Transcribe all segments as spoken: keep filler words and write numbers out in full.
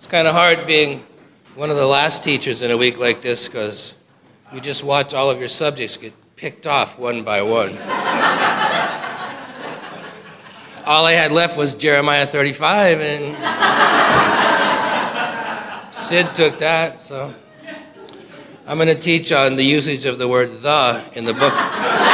It's kind of hard being one of the last teachers in a week like this because you just watch all of your subjects get picked off one by one. All I had left was Jeremiah thirty-five, and Sid took that, so I'm going to teach on the usage of the word the in the book.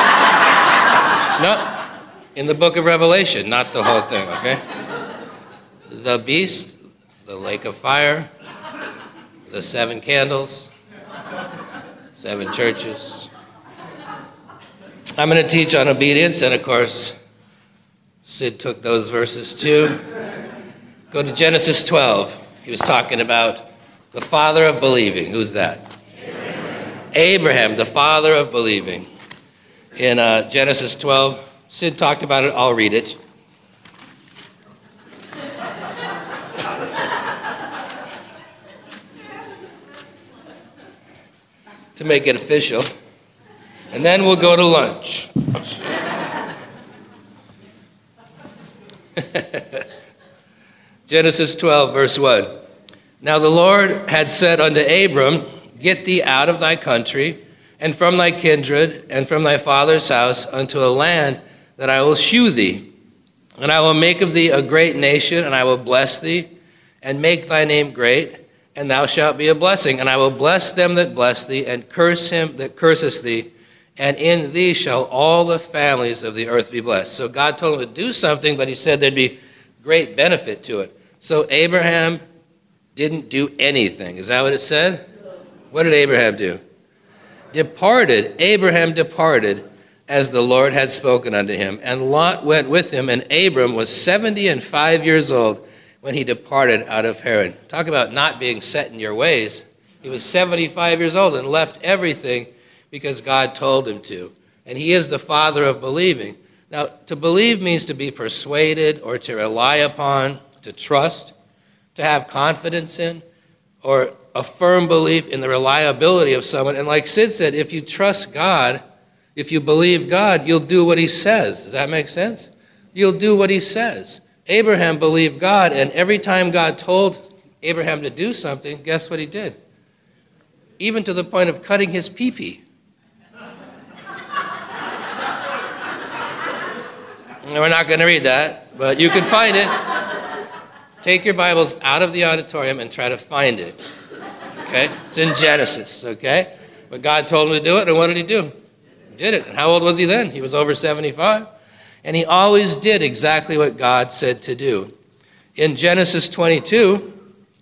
No, in the book of Revelation, not the whole thing, okay? The beast, the lake of fire, the seven candles, seven churches. I'm going to teach on obedience, and of course, Sid took those verses too. Go to Genesis twelve. He was talking about the father of believing. Who's that? Abraham, Abraham the father of believing. In uh, Genesis twelve, Sid talked about it. I'll read it. To make it official. And then we'll go to lunch. Genesis twelve, verse one. Now the Lord had said unto Abram, Get thee out of thy country, and from thy kindred, and from thy father's house, unto a land that I will shew thee. And I will make of thee a great nation, and I will bless thee, and make thy name great, and thou shalt be a blessing. And I will bless them that bless thee, and curse him that curseth thee, and in thee shall all the families of the earth be blessed. So God told him to do something, but he said there'd be great benefit to it. So Abraham didn't do anything. Is that what it said? What did Abraham do? Departed. Abraham departed as the Lord had spoken unto him. And Lot went with him, and Abram was seventy and five years old when he departed out of Haran. Talk about not being set in your ways. He was seventy-five years old and left everything because God told him to. And he is the father of believing. Now, to believe means to be persuaded or to rely upon, to trust, to have confidence in, or a firm belief in the reliability of someone. And like Sid said, if you trust God, if you believe God, you'll do what he says. Does that make sense? You'll do what he says. Abraham believed God, and every time God told Abraham to do something, guess what he did? Even to the point of cutting his pee-pee. We're not going to read that, but you can find it. Take your Bibles out of the auditorium and try to find it. Okay? It's in Genesis, okay? But God told him to do it, and what did he do? He did it. And how old was he then? He was over seventy-five. And he always did exactly what God said to do. In Genesis twenty-two,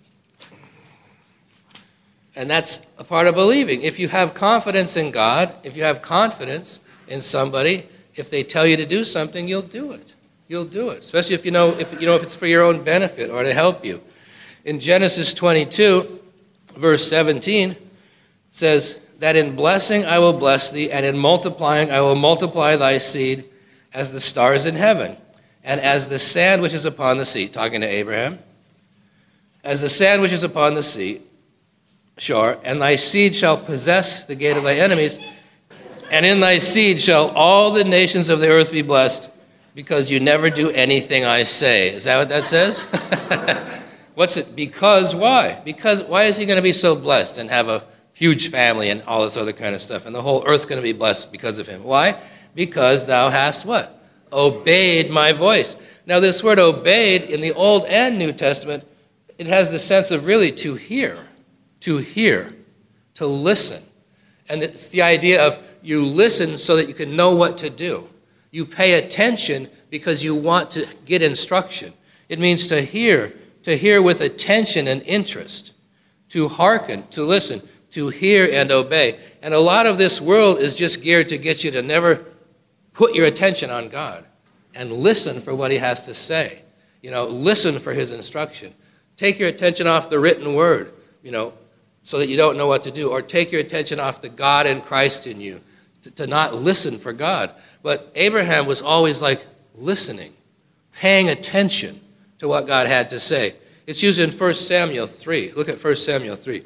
and that's a part of believing. If you have confidence in God, if you have confidence in somebody, if they tell you to do something, you'll do it. You'll do it, especially if you know if you know if it's for your own benefit or to help you. In Genesis twenty-two, verse seventeen, it says that in blessing I will bless thee, and in multiplying I will multiply thy seed as the stars in heaven, and as the sand which is upon the sea. Talking to Abraham. As the sand which is upon the sea shore, and thy seed shall possess the gate of thy enemies, and in thy seed shall all the nations of the earth be blessed, because you never do anything I say. Is that what that says? What's it? Because why? Because why is he going to be so blessed and have a huge family and all this other kind of stuff, and the whole earth's going to be blessed because of him? Why? Because thou hast what? Obeyed my voice. Now this word obeyed in the Old and New Testament, it has the sense of really to hear, to hear, to listen. And it's the idea of you listen so that you can know what to do. You pay attention because you want to get instruction. It means to hear, to hear with attention and interest, to hearken, to listen, to hear and obey. And a lot of this world is just geared to get you to never put your attention on God and listen for what he has to say. You know, listen for his instruction. Take your attention off the written word, you know, so that you don't know what to do. Or take your attention off the God and Christ in you, to, to not listen for God. But Abraham was always like listening, paying attention to what God had to say. It's used in First Samuel three. Look at First Samuel three.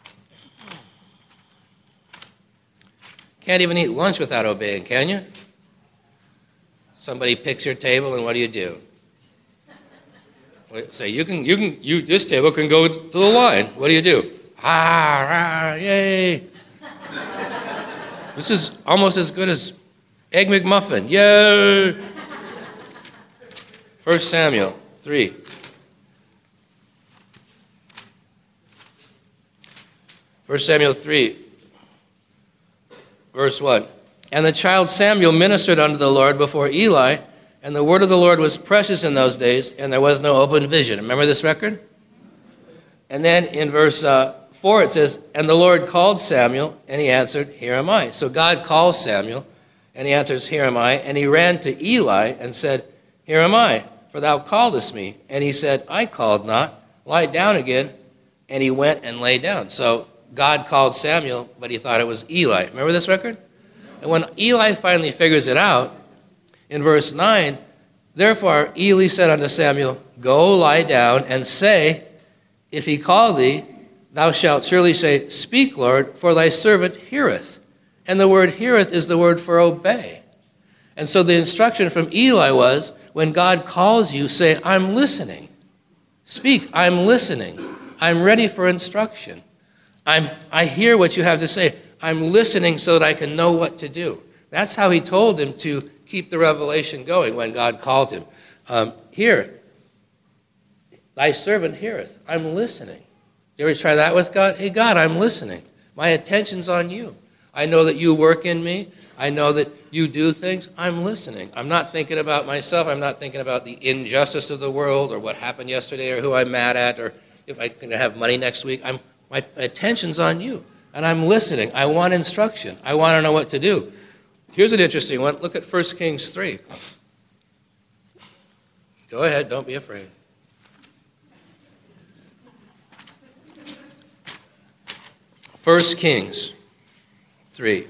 Can't even eat lunch without obeying, can you? Somebody picks your table, and what do you do? Say, you can, you can, you, this table can go to the line. What do you do? Ah, ah, yay. This is almost as good as Egg McMuffin. Yay. First Samuel three. First Samuel three, verse one. And the child Samuel ministered unto the Lord before Eli, and the word of the Lord was precious in those days, and there was no open vision. Remember this record? And then in verse uh, four it says, and the Lord called Samuel, and he answered, here am I. So God calls Samuel, and he answers, here am I. And he ran to Eli and said, here am I, for thou calledest me. And he said, I called not. Lie down again. And he went and lay down. So God called Samuel, but he thought it was Eli. Remember this record? And when Eli finally figures it out, in verse nine, therefore Eli said unto Samuel, go lie down and say, if he call thee, thou shalt surely say, speak, Lord, for thy servant heareth. And the word heareth is the word for obey. And so the instruction from Eli was, when God calls you, say, I'm listening. Speak, I'm listening. I'm ready for instruction. I'm, I hear what you have to say. I'm listening so that I can know what to do. That's how he told him to keep the revelation going when God called him. Um, Here, thy servant heareth. I'm listening. You ever try that with God? Hey, God, I'm listening. My attention's on you. I know that you work in me. I know that you do things. I'm listening. I'm not thinking about myself. I'm not thinking about the injustice of the world or what happened yesterday or who I'm mad at or if I'm going to have money next week. I'm, my attention's on you, and I'm listening. I want instruction. I want to know what to do. Here's an interesting one. Look at First Kings three. Go ahead. Don't be afraid. First Kings three.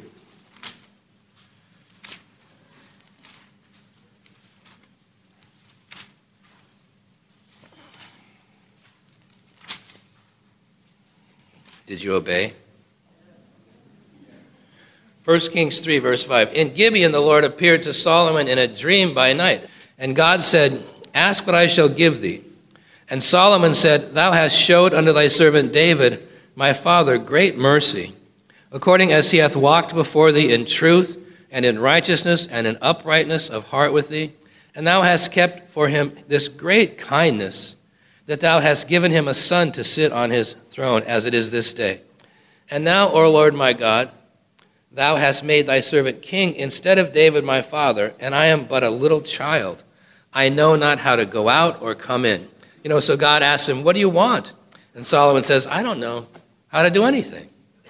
Did you obey? First Kings three, verse five. In Gibeon the Lord appeared to Solomon in a dream by night. And God said, ask what I shall give thee. And Solomon said, thou hast showed unto thy servant David, my father, great mercy, according as he hath walked before thee in truth, and in righteousness, and in uprightness of heart with thee. And thou hast kept for him this great kindness, that thou hast given him a son to sit on his throne, as it is this day. And now, O Lord my God, thou hast made thy servant king instead of David my father, and I am but a little child. I know not how to go out or come in. You know, so God asks him, what do you want? And Solomon says, I don't know how to do anything.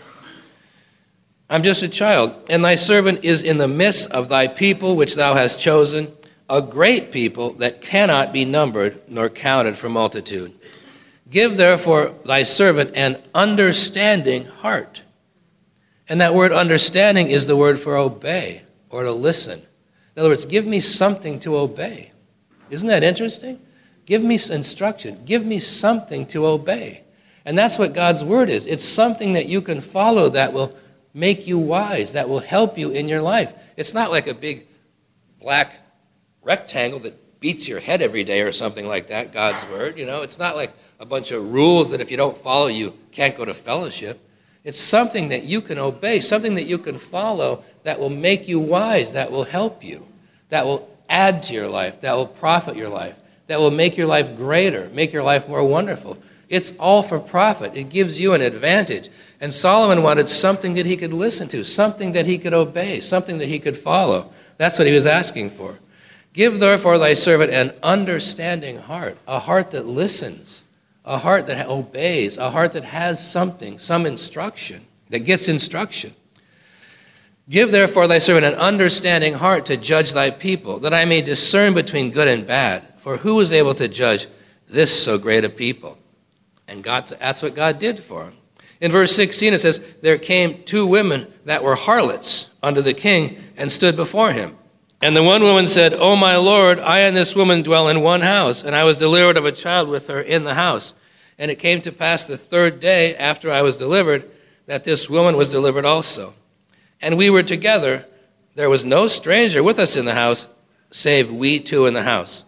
I'm just a child, and thy servant is in the midst of thy people which thou hast chosen, a great people that cannot be numbered nor counted for multitude. Give therefore thy servant an understanding heart. And that word understanding is the word for obey or to listen. In other words, give me something to obey. Isn't that interesting? Give me instruction. Give me something to obey. And that's what God's word is. It's something that you can follow that will make you wise, that will help you in your life. It's not like a big black rectangle that beats your head every day or something like that, God's word. You know, it's not like a bunch of rules that if you don't follow, you can't go to fellowship. It's something that you can obey, something that you can follow that will make you wise, that will help you, that will add to your life, that will profit your life, that will make your life greater, make your life more wonderful. It's all for profit. It gives you an advantage. And Solomon wanted something that he could listen to, something that he could obey, something that he could follow. That's what he was asking for. Give therefore thy servant an understanding heart, a heart that listens, a heart that obeys, a heart that has something, some instruction, that gets instruction. Give therefore thy servant an understanding heart to judge thy people, that I may discern between good and bad. For who is able to judge this so great a people? And God, that's what God did for him. In verse sixteen it says, there came two women that were harlots unto the king and stood before him. And the one woman said, O my Lord, I and this woman dwell in one house, and I was delivered of a child with her in the house. And it came to pass the third day after I was delivered, that this woman was delivered also. And we were together. There was no stranger with us in the house, save we two in the house.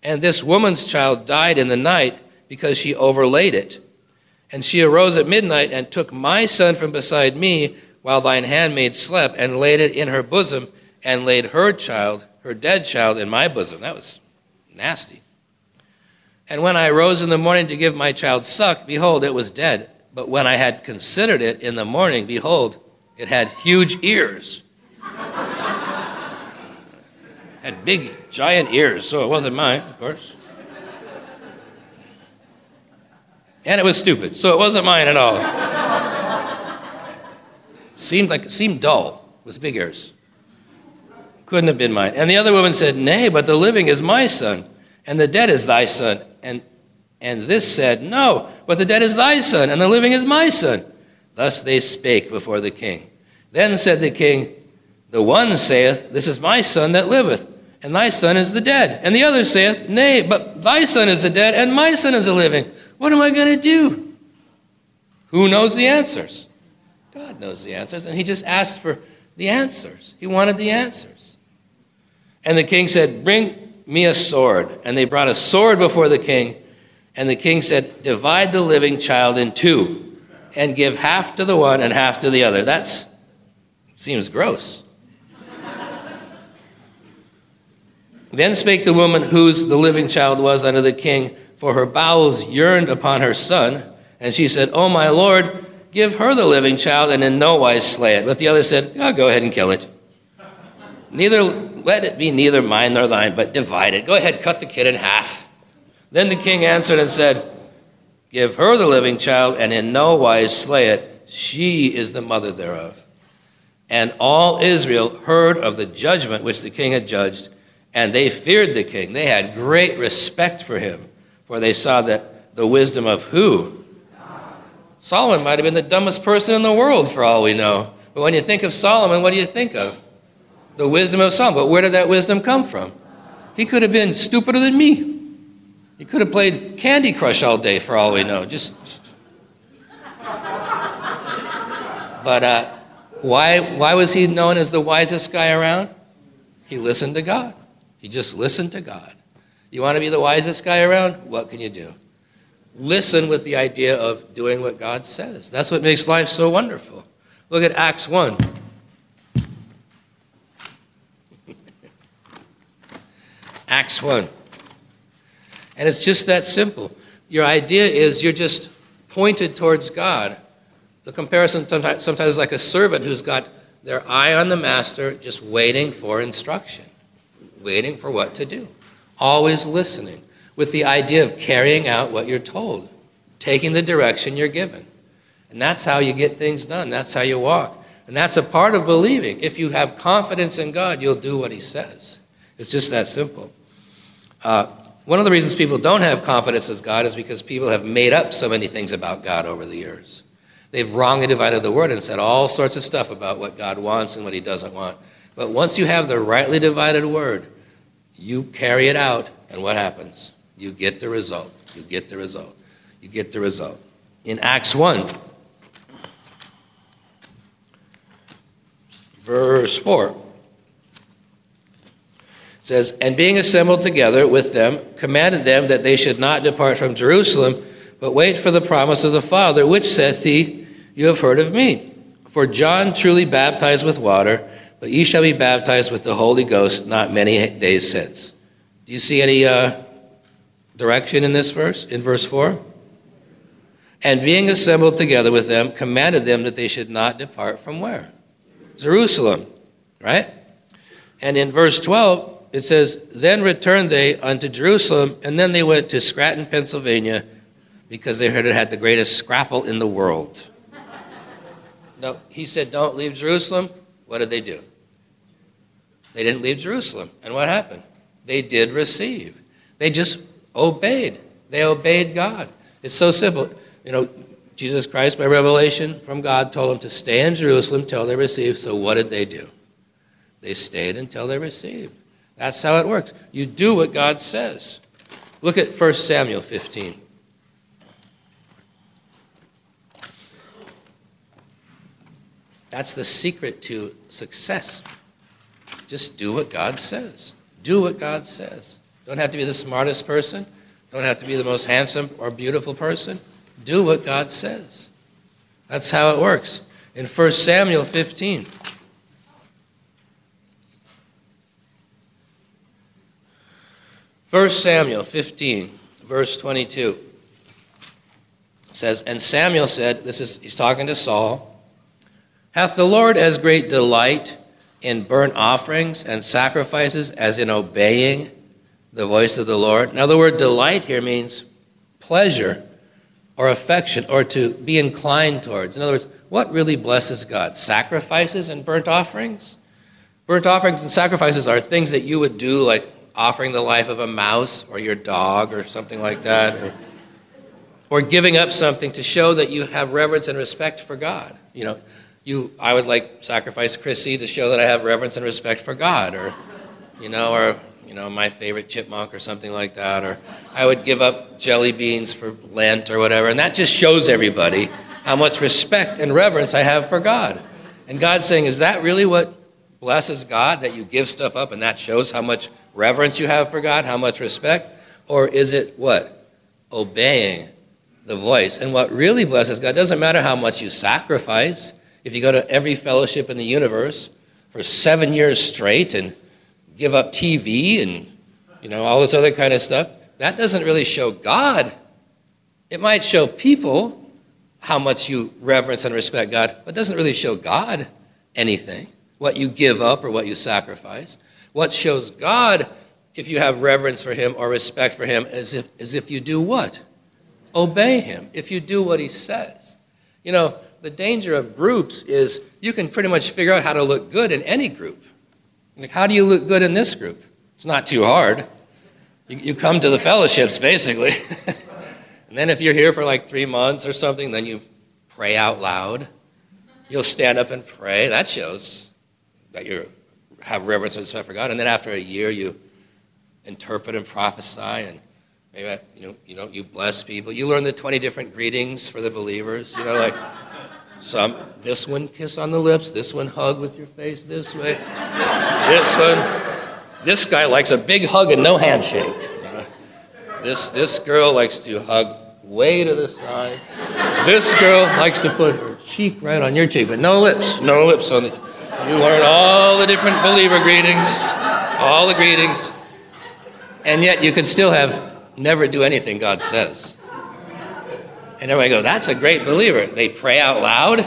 And this woman's child died in the night because she overlaid it. And she arose at midnight and took my son from beside me while thine handmaid slept, and laid it in her bosom, and laid her child, her dead child, in my bosom. That was nasty. And when I rose in the morning to give my child suck, behold, it was dead. But when I had considered it in the morning, behold, it had huge ears. Had big, giant ears, so it wasn't mine, of course. And it was stupid, so it wasn't mine at all. Seemed like it seemed dull with big ears. Couldn't have been mine. And the other woman said, Nay, but the living is my son, and the dead is thy son. And and this said, No, but the dead is thy son, and the living is my son. Thus they spake before the king. Then said the king, The one saith, This is my son that liveth, and thy son is the dead. And the other saith, Nay, but thy son is the dead, and my son is the living. What am I going to do? Who knows the answers? God knows the answers, and he just asked for the answers. He wanted the answers. And the king said, Bring me a sword. And they brought a sword before the king, and the king said, Divide the living child in two, and give half to the one and half to the other. That seems gross. Then spake the woman whose the living child was unto the king, for her bowels yearned upon her son. And she said, O my lord, give her the living child, and in no wise slay it. But the other said, oh, go ahead and kill it. Neither let it be neither mine nor thine, but divide it. Go ahead, cut the kid in half. Then the king answered and said, Give her the living child, and in no wise slay it. She is the mother thereof. And all Israel heard of the judgment which the king had judged, and they feared the king. They had great respect for him, for they saw that the wisdom of who? Solomon might have been the dumbest person in the world, for all we know. But when you think of Solomon, what do you think of? The wisdom of Solomon. But where did that wisdom come from? He could have been stupider than me. He could have played Candy Crush all day, for all we know. Just. But uh, why, why was he known as the wisest guy around? He listened to God. He just listened to God. You want to be the wisest guy around? What can you do? Listen with the idea of doing what God says. That's what makes life so wonderful. Look at Acts one. Acts one. And it's just that simple. Your idea is you're just pointed towards God. The comparison sometimes, sometimes is like a servant who's got their eye on the master, just waiting for instruction, waiting for what to do, always listening, with the idea of carrying out what you're told, taking the direction you're given. And that's how you get things done. That's how you walk. And that's a part of believing. If you have confidence in God, you'll do what he says. It's just that simple. Uh, one of the reasons people don't have confidence in God is because people have made up so many things about God over the years. They've wrongly divided the word and said all sorts of stuff about what God wants and what he doesn't want. But once you have the rightly divided word, you carry it out, and what happens? You get the result. You get the result. You get the result. In Acts one, verse four, it says, And being assembled together with them, commanded them that they should not depart from Jerusalem, but wait for the promise of the Father, which saith he, You have heard of me. For John truly baptized with water, but ye shall be baptized with the Holy Ghost not many days since. Do you see any uh, direction in this verse, in verse four? And being assembled together with them, commanded them that they should not depart from where? Jerusalem, right? And in verse twelve, it says, Then returned they unto Jerusalem, and then they went to Scranton, Pennsylvania, because they heard it had the greatest scrapple in the world. No, he said, don't leave Jerusalem. What did they do? They didn't leave Jerusalem. And what happened? They did receive. They just obeyed. They obeyed God. It's so simple. You know, Jesus Christ, by revelation from God, told them to stay in Jerusalem till they received. So what did they do? They stayed until they received. That's how it works. You do what God says. Look at First Samuel fifteen. That's the secret to success. Just do what God says. Do what God says. Don't have to be the smartest person. Don't have to be the most handsome or beautiful person. Do what God says. That's how it works. In First Samuel fifteen. First Samuel fifteen, verse twenty-two. Says, and Samuel said, this is, he's talking to Saul, hath the Lord as great delight in burnt offerings and sacrifices as in obeying the voice of the Lord? Now the word delight here means pleasure or affection or to be inclined towards. In other words, what really blesses God? Sacrifices and burnt offerings? Burnt offerings and sacrifices are things that you would do, like offering the life of a mouse or your dog or something like that, or Or giving up something to show that you have reverence and respect for God. You know, you, I would like sacrifice Chrissy to show that I have reverence and respect for God, or, you know, or, you know, my favorite chipmunk or something like that, or I would give up jelly beans for Lent or whatever, and that just shows everybody how much respect and reverence I have for God. And God's saying, is that really what blesses God, that you give stuff up and that shows how much reverence you have for God, how much respect? Or is it what? Obeying the voice. And what really blesses God, doesn't matter how much you sacrifice. If you go to every fellowship in the universe for seven years straight and give up T V and, you know, all this other kind of stuff, that doesn't really show God. It might show people how much you reverence and respect God, but it doesn't really show God anything, what you give up or what you sacrifice. What shows God, if you have reverence for him or respect for him, is if, is if you do what? Obey him, if you do what he says. You know, the danger of groups is you can pretty much figure out how to look good in any group. Like, how do you look good in this group? It's not too hard. You, you come to the fellowships, basically. And then if you're here for like three months or something, then you pray out loud. You'll stand up and pray. That shows that you have reverence and respect for God. And then after a year, you interpret and prophesy, and maybe, you know, you know, you bless people. You learn the twenty different greetings for the believers. You know, like some, this one kiss on the lips, this one hug with your face this way, this one. This guy likes a big hug and no handshake. You know? This this girl likes to hug way to the side. This girl likes to put her cheek right on your cheek, but no lips, no lips on the. You learn all the different believer greetings, all the greetings, and yet you can still have never do anything God says. And everybody goes, that's a great believer. They pray out loud.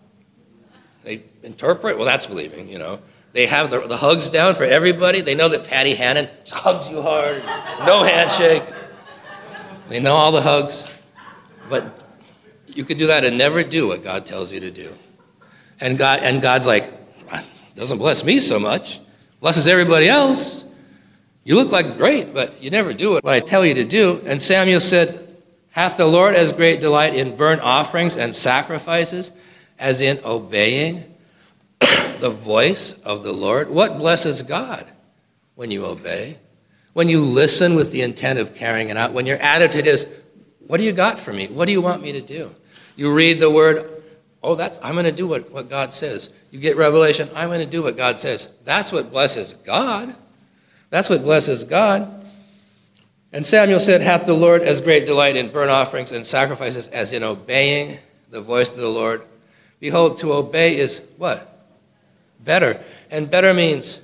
They interpret. Well, that's believing, you know. They have the, the hugs down for everybody. They know that Patty Hannon hugs you hard. No handshake. They know all the hugs. But you could do that and never do what God tells you to do. And God and God's like, doesn't bless me so much. Blesses everybody else. You look like great, but you never do it what I tell you to do. And Samuel said, hath the Lord as great delight in burnt offerings and sacrifices as in obeying the voice of the Lord? What blesses God? When you obey, when you listen with the intent of carrying it out, when your attitude is, what do you got for me? What do you want me to do? You read the word, oh, that's I'm going to do what, what God says. You get revelation, I'm going to do what God says. That's what blesses God. That's what blesses God. And Samuel said, hath the Lord as great delight in burnt offerings and sacrifices as in obeying the voice of the Lord? Behold, to obey is what? Better. And better means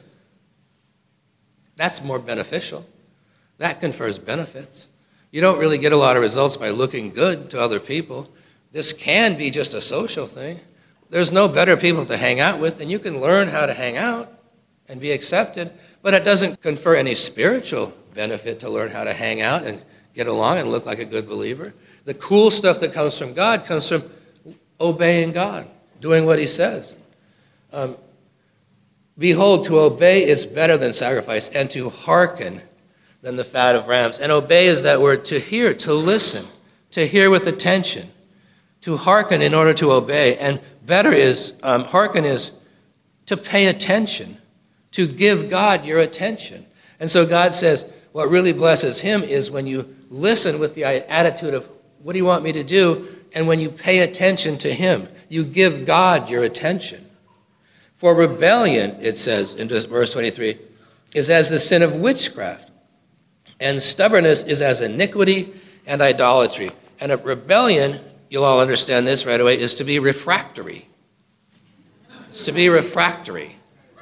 that's more beneficial. That confers benefits. You don't really get a lot of results by looking good to other people. This can be just a social thing. There's no better people to hang out with, and you can learn how to hang out and be accepted, but it doesn't confer any spiritual benefit to learn how to hang out and get along and look like a good believer. The cool stuff that comes from God comes from obeying God, doing what he says. Um, Behold, to obey is better than sacrifice, and to hearken than the fat of rams. And obey is that word to hear, to listen, to hear with attention, to hearken in order to obey. And better is, um, hearken is to pay attention, to give God your attention. And so God says, what really blesses him is when you listen with the attitude of, what do you want me to do? And when you pay attention to him, you give God your attention. For rebellion, it says in verse twenty-three, is as the sin of witchcraft. And stubbornness is as iniquity and idolatry. And a rebellion, you'll all understand this right away, is to be refractory. It's to be refractory.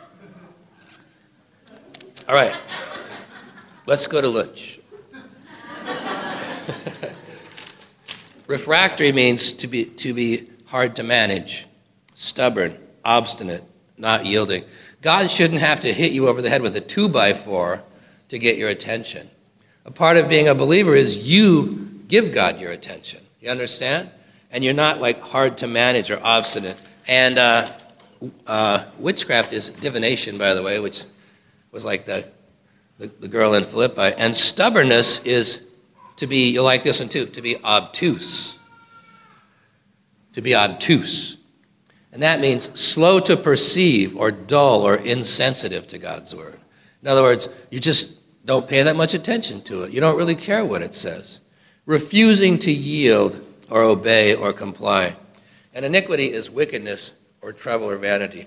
All right, let's go to lunch. Refractory means to be, to be hard to manage, stubborn, obstinate, not yielding. God shouldn't have to hit you over the head with a two by four to get your attention. A part of being a believer is you give God your attention. You understand? And you're not like hard to manage or obstinate. And uh, uh, witchcraft is divination, by the way, which was like the, the, the girl in Philippi. And stubbornness is to be, you'll like this one too, to be obtuse. To be obtuse. And that means slow to perceive or dull or insensitive to God's word. In other words, you just don't pay that much attention to it. You don't really care what it says. Refusing to yield or obey or comply. And iniquity is wickedness or trouble or vanity.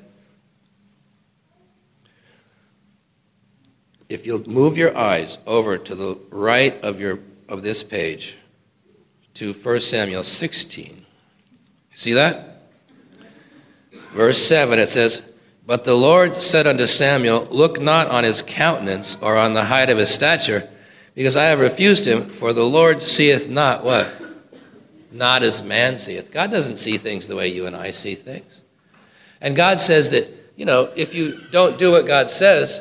If you'll move your eyes over to the right of your of this page to First Samuel sixteen. See that? Verse seven, it says, "But the Lord said unto Samuel, Look not on his countenance or on the height of his stature, because I have refused him, for the Lord seeth not" what? "Not as man seeth." God doesn't see things the way you and I see things. And God says that, you know, if you don't do what God says,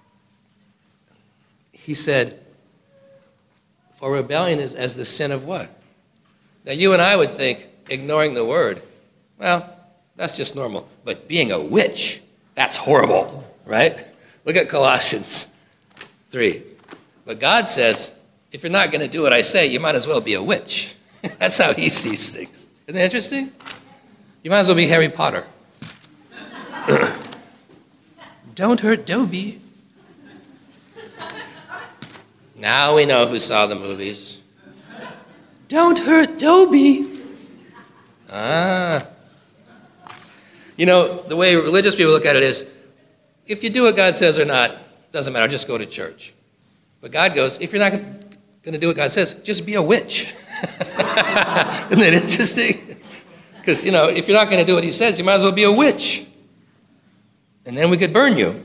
he said, for rebellion is as the sin of what? Now you and I would think ignoring the word, well, that's just normal. But being a witch, that's horrible, right? Look at Colossians three. But God says, if you're not going to do what I say, you might as well be a witch. That's how he sees things. Isn't that interesting? You might as well be Harry Potter. Don't hurt Dobie. Now we know who saw the movies. Don't hurt Dobie. Ah. You know, the way religious people look at it is, if you do what God says or not, doesn't matter, just go to church. But God goes, if you're not going to do what God says, just be a witch. Isn't that interesting? Because, you know, if you're not going to do what he says, you might as well be a witch. And then we could burn you.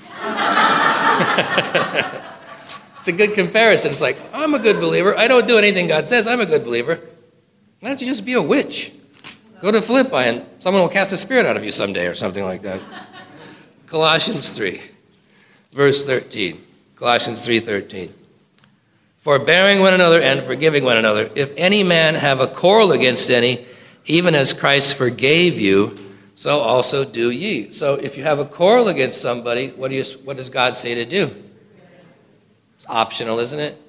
It's a good comparison. It's like, I'm a good believer. I don't do anything God says. I'm a good believer. Why don't you just be a witch? Go to Philippi and someone will cast a spirit out of you someday or something like that. Colossians three, verse thirteen. Colossians three thirteen. Forbearing one another and forgiving one another, if any man have a quarrel against any, even as Christ forgave you, so also do ye. So if you have a quarrel against somebody, what do you, what does God say to do? It's optional, isn't it?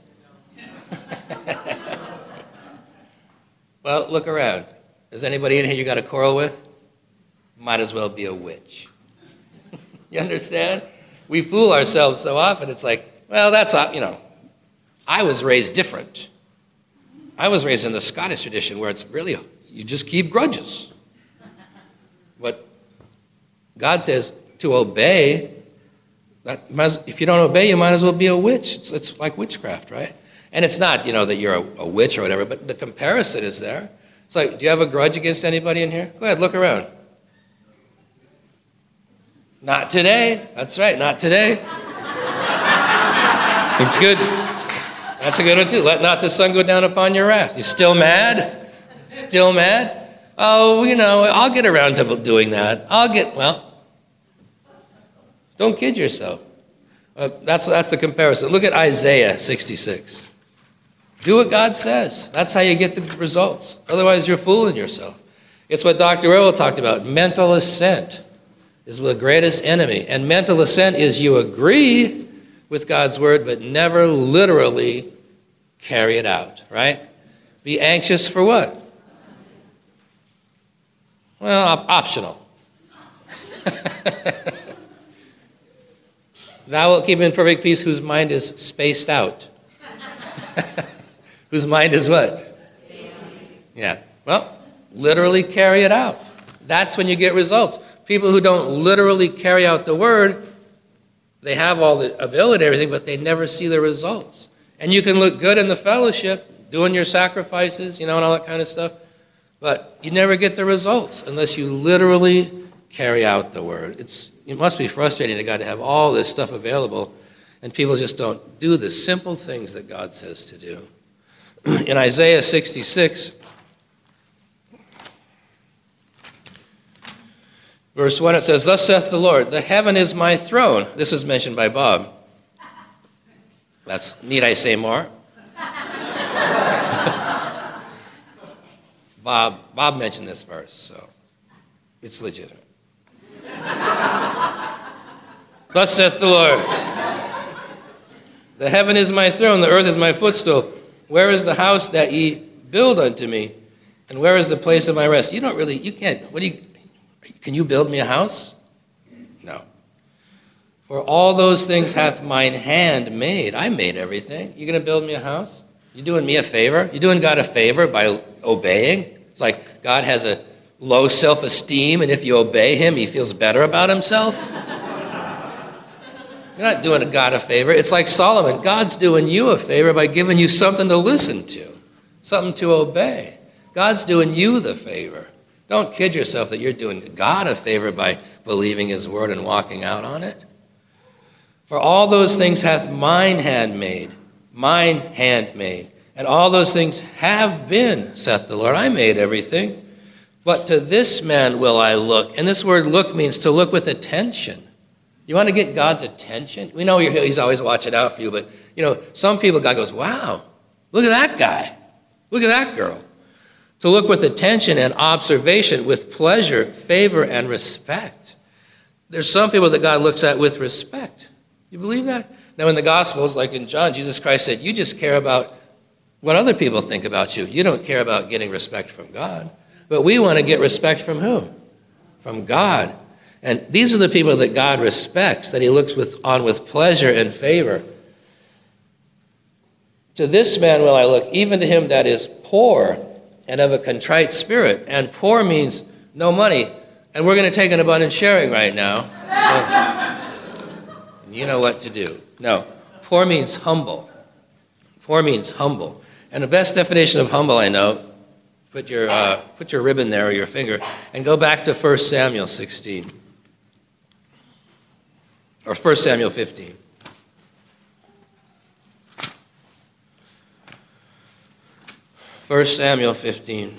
Well, look around. Is anybody in here you got a quarrel with? Might as well be a witch. You understand? We fool ourselves so often. It's like, well, that's, you know, I was raised different. I was raised in the Scottish tradition where it's really, you just keep grudges. But God says to obey, that if you don't obey, you might as well be a witch. It's, it's like witchcraft, right? And it's not, you know, that you're a, a witch or whatever, but the comparison is there. It's like, do you have a grudge against anybody in here? Go ahead, look around. Not today. That's right, not today. It's good. That's a good one too. Let not the sun go down upon your wrath. You still mad? Still mad? Oh, you know, I'll get around to doing that. I'll get, well, don't kid yourself. Uh, that's, that's the comparison. Look at Isaiah sixty-six. Do what God says. That's how you get the results. Otherwise, you're fooling yourself. It's what Doctor Earl talked about. Mental assent is the greatest enemy. And mental assent is you agree with God's word, but never literally carry it out, right? Be anxious for what? Well, op- optional. Thou wilt keep in perfect peace whose mind is spaced out. Whose mind is what? Yeah. Well, literally carry it out. That's when you get results. People who don't literally carry out the word, they have all the ability and everything, but they never see the results. And you can look good in the fellowship, doing your sacrifices, you know, and all that kind of stuff. But you never get the results unless you literally carry out the word. It's, it must be frustrating to God to have all this stuff available, and people just don't do the simple things that God says to do. In Isaiah sixty-six, verse one, it says, "Thus saith the Lord, the heaven is my throne." This was mentioned by Bob. That's, need I say more? Bob, Bob mentioned this verse, so it's legitimate. Thus saith the Lord, the heaven is my throne, the earth is my footstool. Where is the house that ye build unto me? And where is the place of my rest? You don't really, you can't, what do you, can you build me a house? No. For all those things hath mine hand made. I made everything. You going to build me a house? You doing me a favor? You doing God a favor by obeying? It's like God has a low self-esteem, and if you obey him, he feels better about himself. You're not doing God a favor. It's like Solomon. God's doing you a favor by giving you something to listen to, something to obey. God's doing you the favor. Don't kid yourself that you're doing God a favor by believing his word and walking out on it. For all those things hath mine hand made, mine hand made. And all those things have been, saith the Lord. I made everything. But to this man will I look. And this word look means to look with attention. You want to get God's attention? We know he's always watching out for you, but, you know, some people, God goes, wow, look at that guy. Look at that girl. To look with attention and observation, with pleasure, favor, and respect. There's some people that God looks at with respect. You believe that? Now, in the Gospels, like in John, Jesus Christ said, you just care about what other people think about you. You don't care about getting respect from God. But we want to get respect from who? From God. And these are the people that God respects, that he looks with, on with pleasure and favor. To this man will I look, even to him that is poor and of a contrite spirit. And poor means no money. And we're going to take an abundant sharing right now. So you know what to do. No, poor means humble. Poor means humble. And the best definition of humble I know, put your, uh, put your ribbon there or your finger, and go back to First Samuel sixteen. Or First Samuel fifteen. First Samuel fifteen.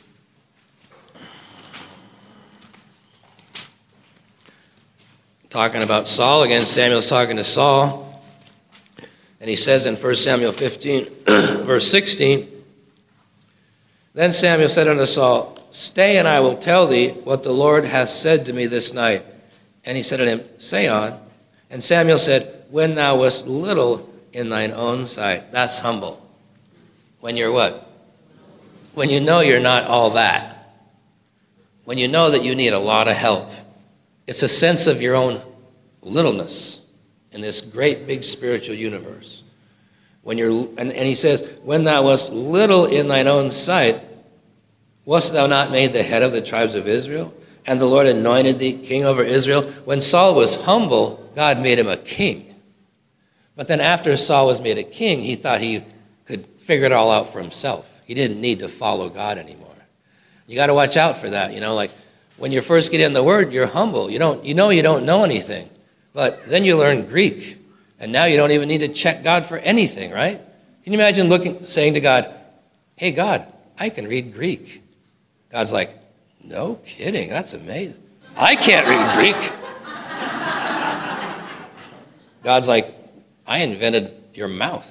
Talking about Saul again. Samuel's talking to Saul. And he says in First Samuel fifteen, verse sixteen, Then Samuel said unto Saul, Stay, and I will tell thee what the Lord hath said to me this night. And he said unto him, Say on. And Samuel said, When thou wast little in thine own sight. That's humble. When you're what? When you know you're not all that. When you know that you need a lot of help. It's a sense of your own littleness in this great big spiritual universe. When you're, and, and he says, When thou wast little in thine own sight, wast thou not made the head of the tribes of Israel? And the Lord anointed thee king over Israel. When Saul was humble, God made him a king. But then after Saul was made a king, he thought he could figure it all out for himself. He didn't need to follow God anymore. You got to watch out for that. You know, like when you first get in the Word, you're humble. You don't, you know you don't know anything. But then you learn Greek. And now you don't even need to check God for anything, right? Can you imagine looking, saying to God, Hey, God, I can read Greek. God's like, No kidding, that's amazing. I can't read Greek. God's like, I invented your mouth.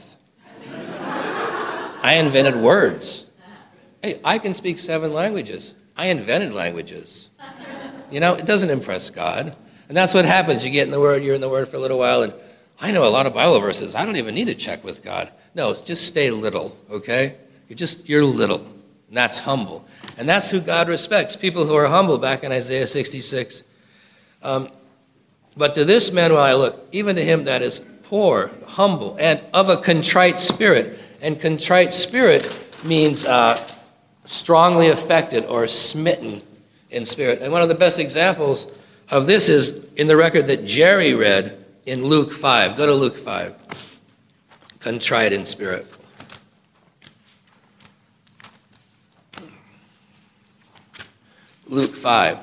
I invented words. Hey, I can speak seven languages. I invented languages. You know, it doesn't impress God. And that's what happens. You get in the Word, you're in the Word for a little while, and I know a lot of Bible verses. I don't even need to check with God. No, just stay little, okay? You're just, you're little. And that's humble. And that's who God respects, people who are humble, back in Isaiah sixty-six. Um, but to this man will I look, even to him that is poor, humble, and of a contrite spirit. And contrite spirit means uh, strongly affected or smitten in spirit. And one of the best examples of this is in the record that Jerry read in Luke five. Go to Luke five. contrite in spirit. Luke five.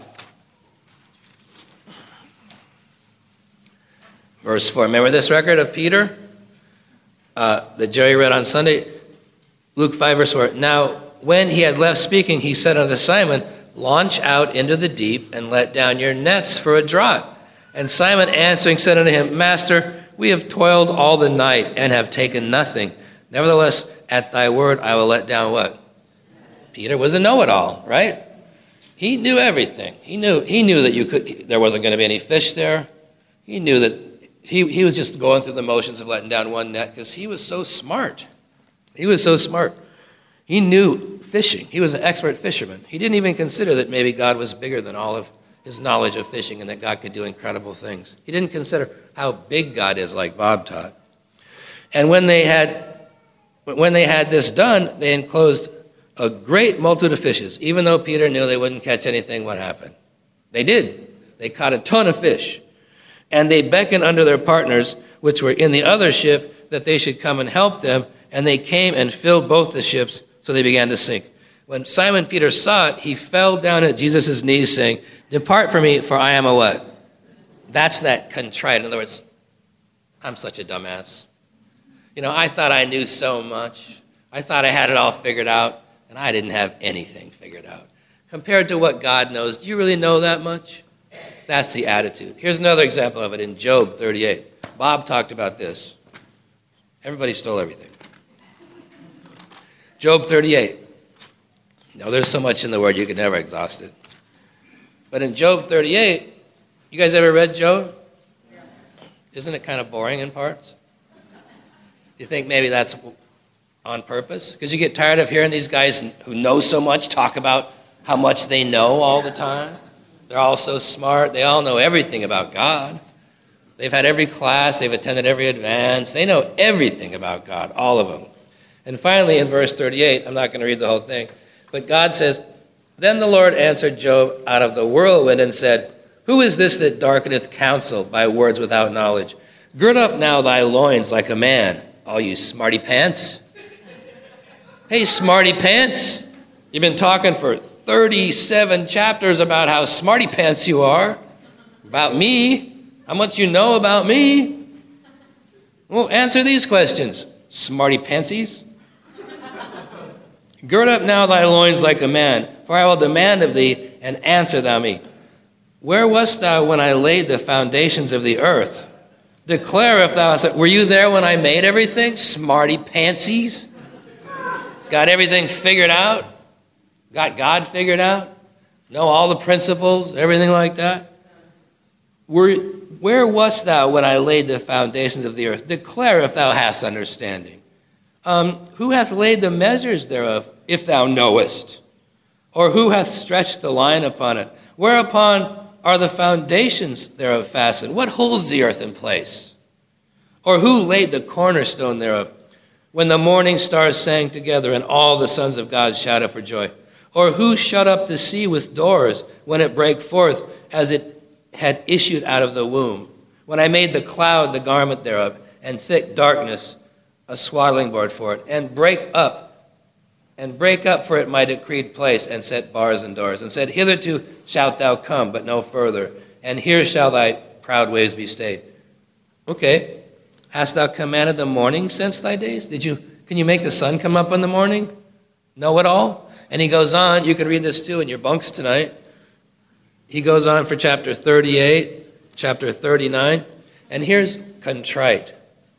Verse four. Remember this record of Peter uh, that Jerry read on Sunday? Luke five, verse four. Now, when he had left speaking, he said unto Simon, launch out into the deep and let down your nets for a draught. And Simon answering said unto him, Master, we have toiled all the night and have taken nothing. Nevertheless, at thy word I will let down what? Peter was a know-it-all, right? He knew everything. He knew he knew that you could there wasn't going to be any fish there. He knew that he, he was just going through the motions of letting down one net because he was so smart. He was so smart. He knew fishing. He was an expert fisherman. He didn't even consider that maybe God was bigger than all of his knowledge of fishing and that God could do incredible things. He didn't consider how big God is, like Bob taught. And when they had when they had this done, they enclosed a great multitude of fishes. Even though Peter knew they wouldn't catch anything, what happened? They did. They caught a ton of fish. And they beckoned unto their partners, which were in the other ship, that they should come and help them. And they came and filled both the ships, so they began to sink. When Simon Peter saw it, he fell down at Jesus' knees, saying, Depart from me, for I am a what? That's that contrite. In other words, I'm such a dumbass. You know, I thought I knew so much. I thought I had it all figured out, and I didn't have anything figured out. Compared to what God knows, do you really know that much? That's the attitude. Here's another example of it in Job thirty-eight. Bob talked about this. Everybody stole everything. Job thirty-eight. Now, there's so much in the Word you could never exhaust it. But in Job thirty-eight, you guys ever read Job? Isn't it kind of boring in parts? Do you think maybe that's on purpose? Because you get tired of hearing these guys who know so much talk about how much they know all the time. They're all so smart. They all know everything about God. They've had every class. They've attended every advance. They know everything about God, all of them. And finally, in verse thirty-eight, I'm not going to read the whole thing, but God says, Then the Lord answered Job out of the whirlwind and said, Who is this that darkeneth counsel by words without knowledge? Gird up now thy loins like a man, all you smarty pants. Hey, smarty pants, you've been talking for thirty-seven chapters about how smarty pants you are, about me, how much you know about me. Well, answer these questions, smarty pantsies. Gird up now thy loins like a man, for I will demand of thee, and answer thou me. Where wast thou when I laid the foundations of the earth? Declare if thou hast... Were you there when I made everything? Smarty pantsies. Got everything figured out? Got God figured out? Know all the principles, everything like that? Were, where wast thou when I laid the foundations of the earth? Declare if thou hast understanding. Um, who hath laid the measures thereof, if thou knowest? Or who hath stretched the line upon it? Whereupon are the foundations thereof fastened? What holds the earth in place? Or who laid the cornerstone thereof? When the morning stars sang together, and all the sons of God shouted for joy. Or who shut up the sea with doors, when it brake forth, as it had issued out of the womb? When I made the cloud the garment thereof, and thick darkness a swaddling board for it, and break up, and break up for it my decreed place, and set bars and doors, and said, Hitherto shalt thou come, but no further, and here shall thy proud ways be stayed. Okay, hast thou commanded the morning since thy days? Did you? Can you make the sun come up in the morning? Know it all? And he goes on, you can read this too in your bunks tonight. He goes on for chapter thirty-eight, chapter thirty-nine, and here's contrite.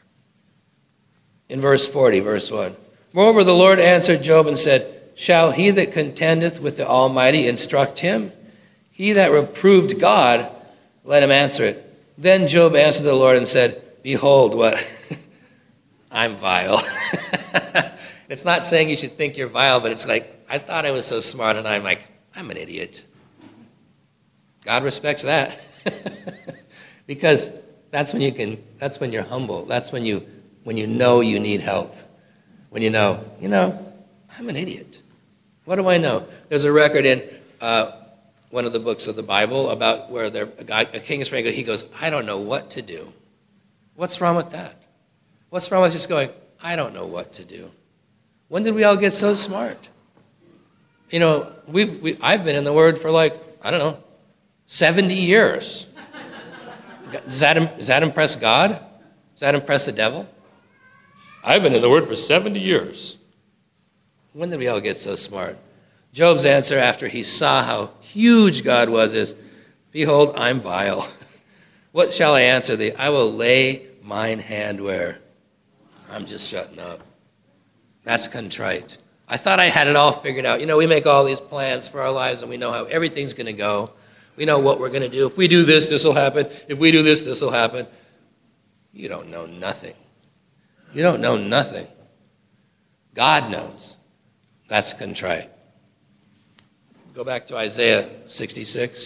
In verse forty, verse one. Moreover, the Lord answered Job and said, Shall he that contendeth with the Almighty instruct him? He that reproved God, let him answer it. Then Job answered the Lord and said, Behold, what? I'm vile. It's not saying you should think you're vile, but it's like, I thought I was so smart, and I'm like, I'm an idiot. God respects that. Because that's when you can, that's when you're humble. That's when you when you know you need help. When you know, you know, I'm an idiot. What do I know? There's a record in uh, one of the books of the Bible about where there, a, guy, a king is praying, he goes, I don't know what to do. What's wrong with that? What's wrong with just going, I don't know what to do. When did we all get so smart? You know, we've, we, I've been in the Word for like, I don't know, seventy years. Does that, does that impress God? Does that impress the devil? I've been in the Word for seventy years. When did we all get so smart? Job's answer after he saw how huge God was is, behold, I'm vile. What shall I answer thee? I will lay mine hand where? I'm just shutting up. That's contrite. I thought I had it all figured out. You know, we make all these plans for our lives and we know how everything's going to go. We know what we're going to do. If we do this, this will happen. If we do this, this will happen. You don't know nothing. You don't know nothing. God knows. That's contrite. Go back to Isaiah sixty-six.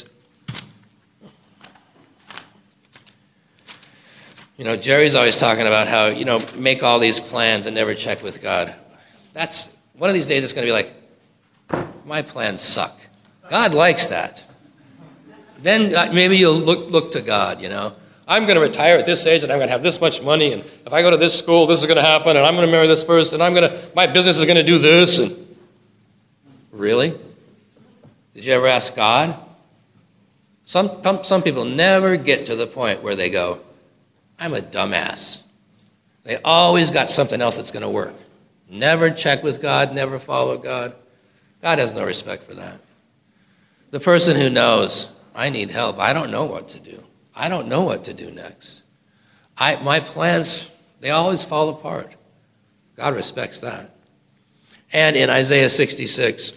You know, Jerry's always talking about how, you know, make all these plans and never check with God. That's, one of these days it's going to be like, my plans suck. God likes that. Then uh, maybe you'll look, look to God, you know. I'm going to retire at this age and I'm going to have this much money, and if I go to this school, this is going to happen, and I'm going to marry this person, and I'm going to, my business is going to do this. And really? Did you ever ask God? Some, some, some people never get to the point where they go, I'm a dumbass. They always got something else that's going to work. Never check with God, never follow God. God has no respect for that. The person who knows, I need help, I don't know what to do. I don't know what to do next. I, my plans, they always fall apart. God respects that. And in Isaiah sixty-six,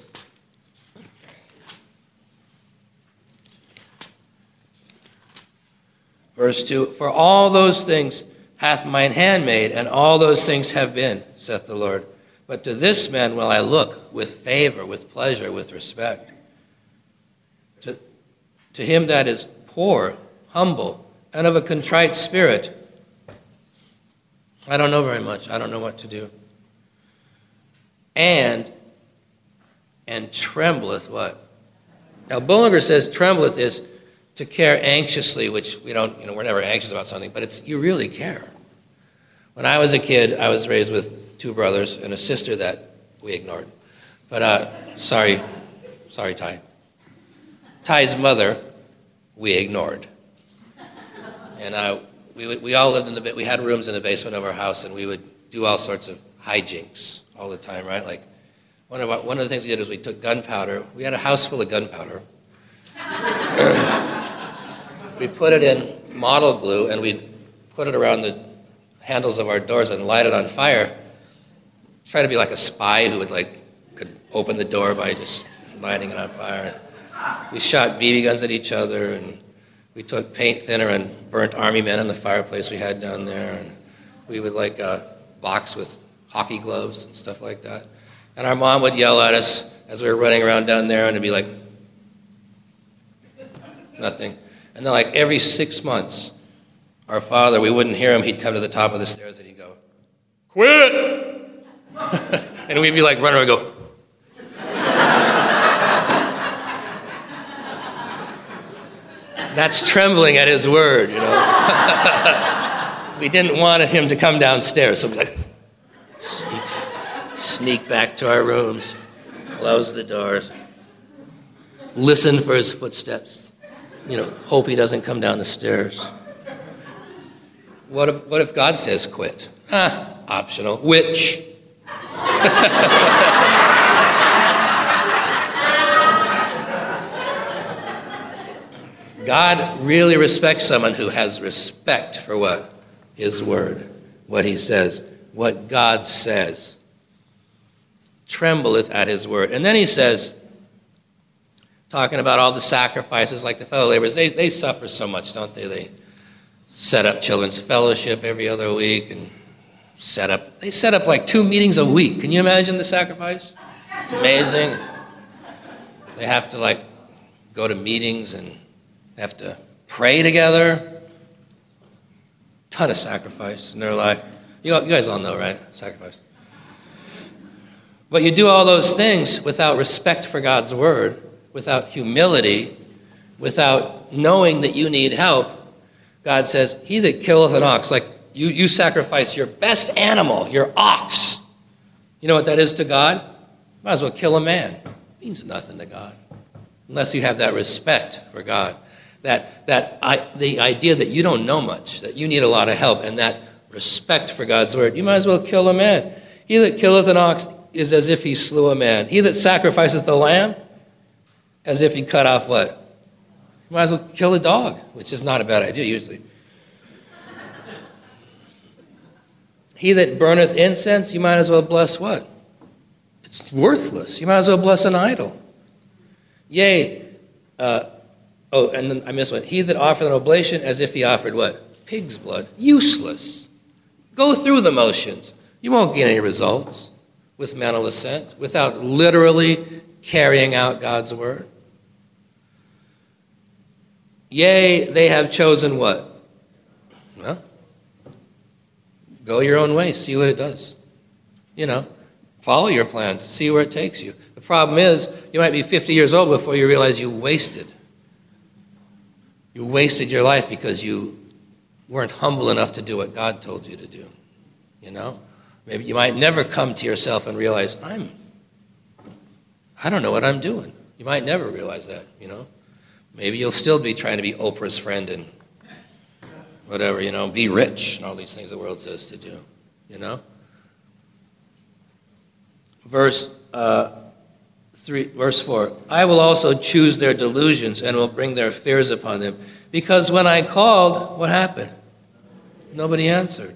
verse two, for all those things hath mine hand made, and all those things have been, saith the Lord. But to this man will I look with favor, with pleasure, with respect. To, to him that is poor, humble, and of a contrite spirit. I don't know very much. I don't know what to do. And, and trembleth what? Now Bullinger says trembleth is to care anxiously, which we don't, you know, we're never anxious about something, but it's, you really care. When I was a kid, I was raised with two brothers and a sister that we ignored. But, uh, sorry, sorry, Ty. Ty's mother, we ignored. And uh, we, would, we all lived in the, we had rooms in the basement of our house, and we would do all sorts of hijinks all the time, right? Like, one of, our, one of the things we did was we took gunpowder. We had a house full of gunpowder. We put it in model glue, and we'd put it around the handles of our doors and light it on fire. Try to be like a spy who would like could open the door by just lighting it on fire. We shot B B guns at each other, and we took paint thinner and burnt army men in the fireplace we had down there, and we would like uh, box with hockey gloves and stuff like that. And our mom would yell at us as we were running around down there, and it'd be like, nothing. And then like every six months, our father, we wouldn't hear him, he'd come to the top of the stairs and he'd go, quit! And we'd be like running around and go, that's trembling at his word, you know. We didn't want him to come downstairs, so we'd like, sneak, sneak back to our rooms, close the doors, listen for his footsteps. You know, hope he doesn't come down the stairs. What if, what if God says quit? Ah, optional. Which? God really respects someone who has respect for what? His word, what he says, what God says. Trembleth at his word. And then he says, talking about all the sacrifices, like the fellow laborers, they, they suffer so much, don't they? They set up children's fellowship every other week, and set up, they set up like two meetings a week. Can you imagine the sacrifice? It's amazing. They have to like go to meetings and have to pray together. Ton of sacrifice in their life. You, you guys all know, right? Sacrifice. But you do all those things without respect for God's word, without humility, without knowing that you need help. God says, he that killeth an ox, like You, you sacrifice your best animal, your ox. You know what that is to God? Might as well kill a man. It means nothing to God. Unless you have that respect for God. That, that I, the idea that you don't know much, that you need a lot of help, and that respect for God's word. You might as well kill a man. He that killeth an ox is as if he slew a man. He that sacrificeth the lamb, as if he cut off what? You might as well kill a dog, which is not a bad idea usually. He that burneth incense, you might as well bless what? It's worthless. You might as well bless an idol. Yea, uh, oh, and then I missed one. He that offereth an oblation, as if he offered what? Pig's blood. Useless. Go through the motions. You won't get any results with mental assent, without literally carrying out God's word. Yea, they have chosen what? Well, go your own way, see what it does. You know, follow your plans, see where it takes you. The problem is, you might be fifty years old before you realize you wasted. You wasted your life because you weren't humble enough to do what God told you to do. You know? Maybe you might never come to yourself and realize, I'm, I don't know what I'm doing. You might never realize that, you know? Maybe you'll still be trying to be Oprah's friend and whatever, you know, be rich and all these things the world says to do, you know? Verse uh, three, verse four, I will also choose their delusions and will bring their fears upon them. Because when I called, what happened? Nobody answered.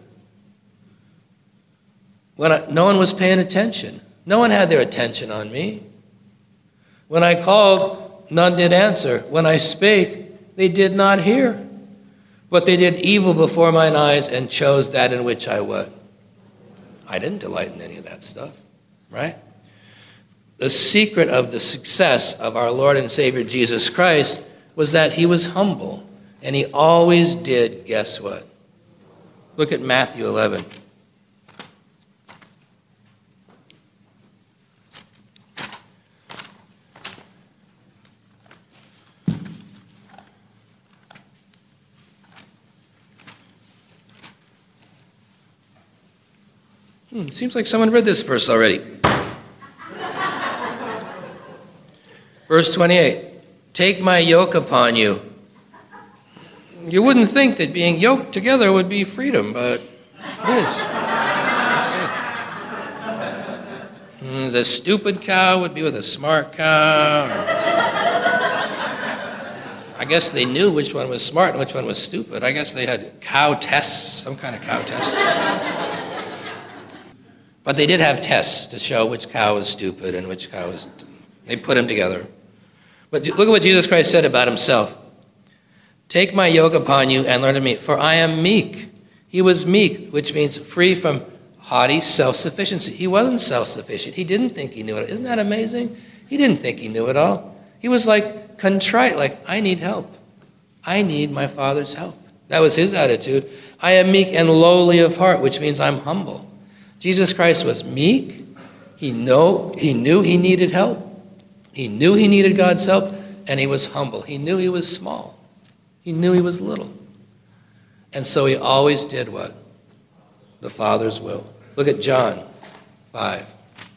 When I, no one was paying attention. No one had their attention on me. When I called, none did answer. When I spake, they did not hear. But they did evil before mine eyes and chose that in which I what? I didn't delight in any of that stuff, right? The secret of the success of our Lord and Savior Jesus Christ was that he was humble. And he always did, guess what? Look at Matthew eleven. Hmm, seems like someone read this verse already. Verse twenty-eight, take my yoke upon you. You wouldn't think that being yoked together would be freedom, but it is. Mm, the stupid cow would be with a smart cow. I guess they knew which one was smart and which one was stupid. I guess they had cow tests, some kind of cow test. But they did have tests to show which cow was stupid and which cow was... They put them together. But look at what Jesus Christ said about himself. Take my yoke upon you and learn of me, for I am meek. He was meek, which means free from haughty self-sufficiency. He wasn't self-sufficient. He didn't think he knew it. Isn't that amazing? He didn't think he knew it all. He was like contrite, like, I need help. I need my Father's help. That was his attitude. I am meek and lowly of heart, which means I'm humble. Jesus Christ was meek. He, know, he knew he needed help. He knew he needed God's help, and he was humble. He knew he was small. He knew he was little. And so he always did what? The Father's will. Look at John five.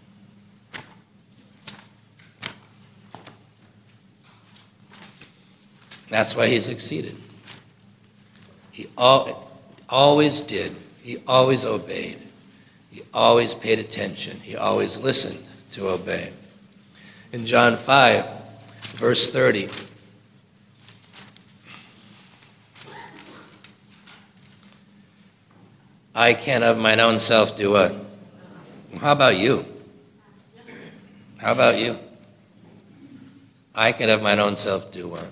That's why he succeeded. He al- always did. He always obeyed. He always paid attention. He always listened to obey. In John five, verse thirty, I can of mine own self do what? How about you? How about you? I can of mine own self do what?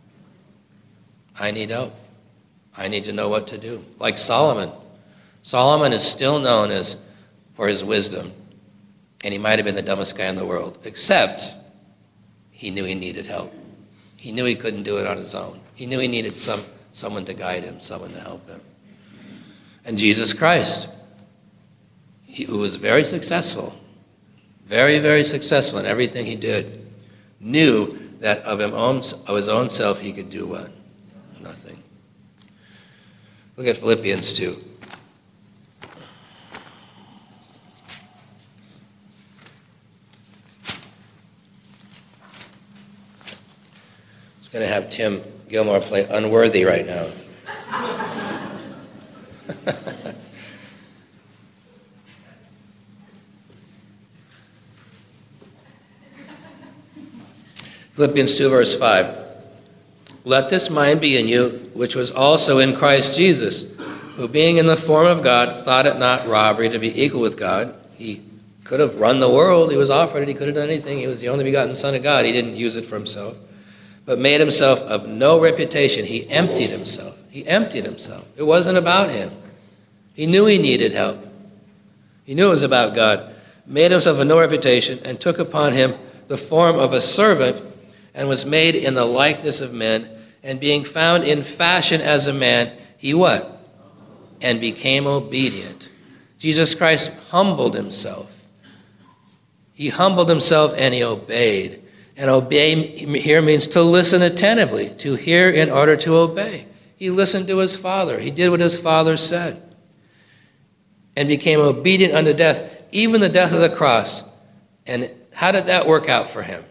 I need help. I need to know what to do. Like Solomon. Solomon is still known as for his wisdom, and he might have been the dumbest guy in the world, except he knew he needed help. He knew he couldn't do it on his own. He knew he needed some someone to guide him, someone to help him. And Jesus Christ, he, who was very successful, very, very successful in everything he did, knew that of his own, of his own self he could do what? Nothing. Look at Philippians two. going to have Tim Gilmore play Unworthy right now. Philippians two, verse five. Let this mind be in you, which was also in Christ Jesus, who being in the form of God, thought it not robbery to be equal with God. He could have run the world. He was offered it. He could have done anything. He was the only begotten Son of God. He didn't use it for himself, but made himself of no reputation. He emptied himself. He emptied himself. It wasn't about him. He knew he needed help. He knew it was about God. Made himself of no reputation and took upon him the form of a servant and was made in the likeness of men. And being found in fashion as a man, he what? And became obedient. Jesus Christ humbled himself. He humbled himself and he obeyed. And obey here means to listen attentively, to hear in order to obey. He listened to his Father. He did what his Father said. And became obedient unto death, even the death of the cross. And how did that work out for him?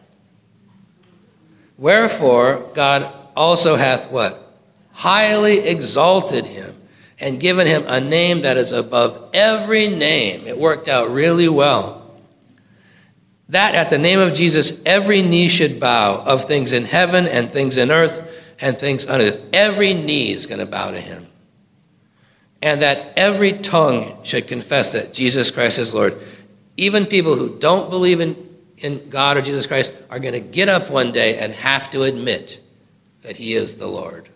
Wherefore God also hath what? Highly exalted him and given him a name that is above every name. It worked out really well. That at the name of Jesus, every knee should bow, of things in heaven and things in earth and things on earth. Every knee is going to bow to him. And that every tongue should confess that Jesus Christ is Lord. Even people who don't believe in, in God or Jesus Christ are going to get up one day and have to admit that he is the Lord,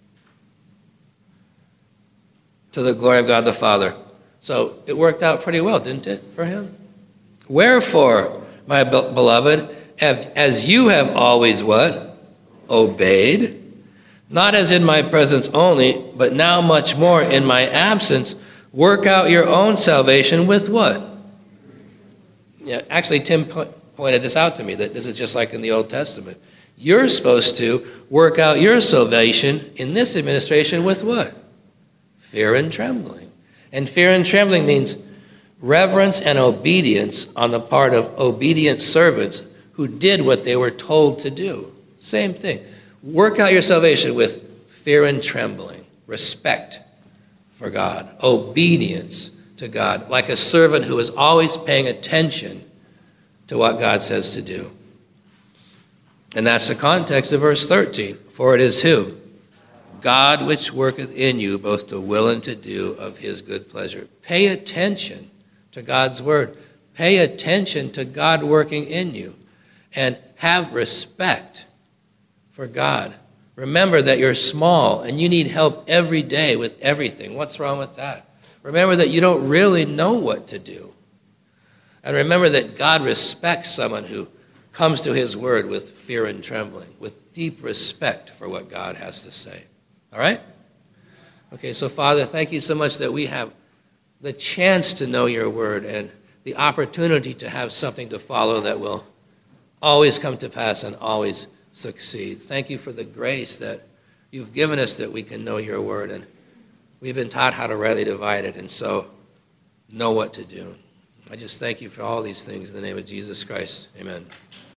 to the glory of God the Father. So it worked out pretty well, didn't it, for him? Wherefore, my beloved, as you have always what? Obeyed, not as in my presence only, but now much more in my absence, work out your own salvation with what? Yeah, actually, Tim pointed this out to me, that this is just like in the Old Testament. You're supposed to work out your salvation in this administration with what? Fear and trembling. And fear and trembling means reverence and obedience on the part of obedient servants who did what they were told to do. Same thing. Work out your salvation with fear and trembling, respect for God, obedience to God, like a servant who is always paying attention to what God says to do. And that's the context of verse thirteen. For it is who? God which worketh in you both to will and to do of his good pleasure. Pay attention to God's word. Pay attention to God working in you. And have respect for God. Remember that you're small and you need help every day with everything. What's wrong with that? Remember that you don't really know what to do. And remember that God respects someone who comes to his word with fear and trembling, with deep respect for what God has to say. All right? Okay, so Father, thank you so much that we have the chance to know your word and the opportunity to have something to follow that will always come to pass and always succeed. Thank you for the grace that you've given us that we can know your word, and we've been taught how to rightly divide it and so know what to do. I just thank you for all these things in the name of Jesus Christ. Amen.